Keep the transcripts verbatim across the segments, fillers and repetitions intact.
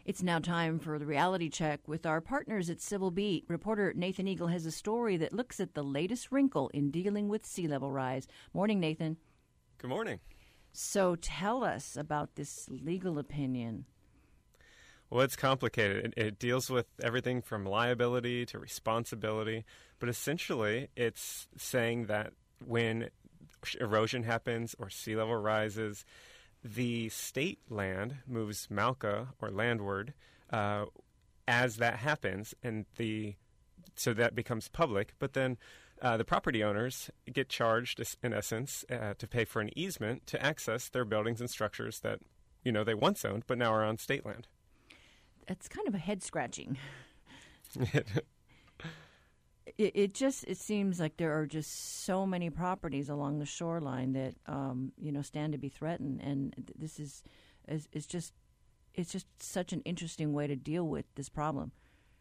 It's now time for the reality check with our partners at Civil Beat. Reporter Nathan Eagle has a story that looks at the latest wrinkle in dealing with sea level rise. Morning, Nathan. Good morning. So tell us about this legal opinion. Well, it's complicated. It, it deals with everything from liability to responsibility, but essentially it's saying that when erosion happens or sea level rises, the state land moves Malca or landward uh, as that happens, and the so that becomes public. But then uh, the property owners get charged, in essence, uh, to pay for an easement to access their buildings and structures that you know they once owned, but now are on state land. It's kind of a head scratching. It, it just it seems like there are just so many properties along the shoreline that um, you know stand to be threatened, and this is is, is just it's just such an interesting way to deal with this problem.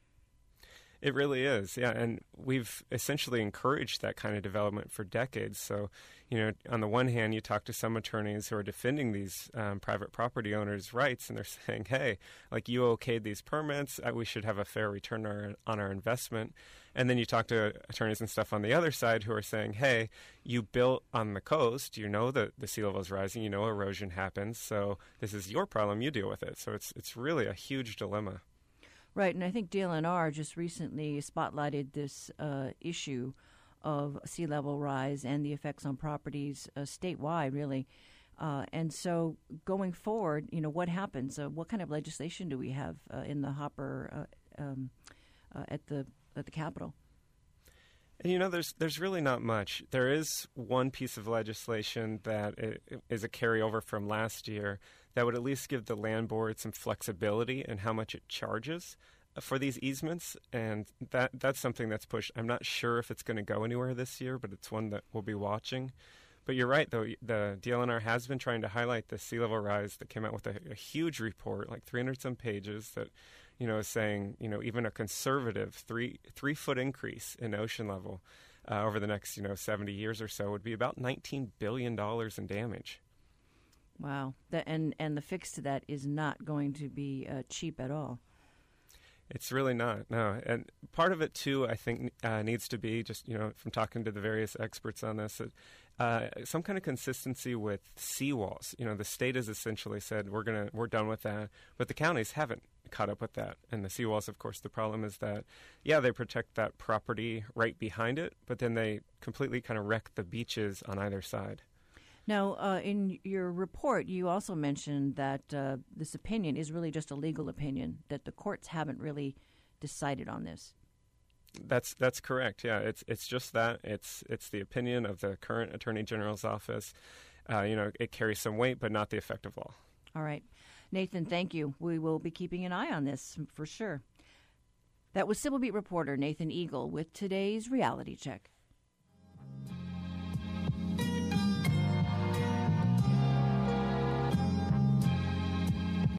It really is, yeah, and we've essentially encouraged that kind of development for decades. So, you know, on the one hand, you talk to some attorneys who are defending these um, private property owners' rights, and they're saying, hey, like you okayed these permits, uh, we should have a fair return on our, on our investment. And then you talk to attorneys and stuff on the other side who are saying, hey, you built on the coast, you know that the sea level is rising, you know erosion happens, so this is your problem, you deal with it. So it's it's really a huge dilemma. Right, and I think D L N R just recently spotlighted this uh, issue of sea level rise and the effects on properties uh, statewide, really. Uh, and so going forward, you know, what happens? Uh, what kind of legislation do we have uh, in the hopper uh, um, uh, at the at the Capitol? And, you know, there's there's really not much. There is one piece of legislation that is a carryover from last year that would at least give the land board some flexibility in how much it charges for these easements, and that that's something that's pushed. I'm not sure if it's going to go anywhere this year, but it's one that we'll be watching. But you're right, though. The D L N R has been trying to highlight the sea level rise that came out with a, a huge report, like three hundred some pages, that you know is saying you know even a conservative three three foot increase in ocean level uh, over the next you know seventy years or so would be about nineteen billion dollars in damage. Wow, the, and and the fix to that is not going to be uh, cheap at all. It's really not, no. And part of it, too, I think uh, needs to be, just, you know, from talking to the various experts on this, uh, some kind of consistency with seawalls. You know, the state has essentially said, we're gonna, we're done with that, but the counties haven't caught up with that. And the seawalls, of course, the problem is that, yeah, they protect that property right behind it, but then they completely kind of wreck the beaches on either side. Now, uh, in your report, you also mentioned that uh, this opinion is really just a legal opinion, that the courts haven't really decided on this. That's that's correct. Yeah, it's it's just that. It's it's the opinion of the current Attorney General's office. Uh, you know, it carries some weight, but not the effective law. All right. Nathan, thank you. We will be keeping an eye on this for sure. That was Civil Beat reporter Nathan Eagle with today's Reality Check.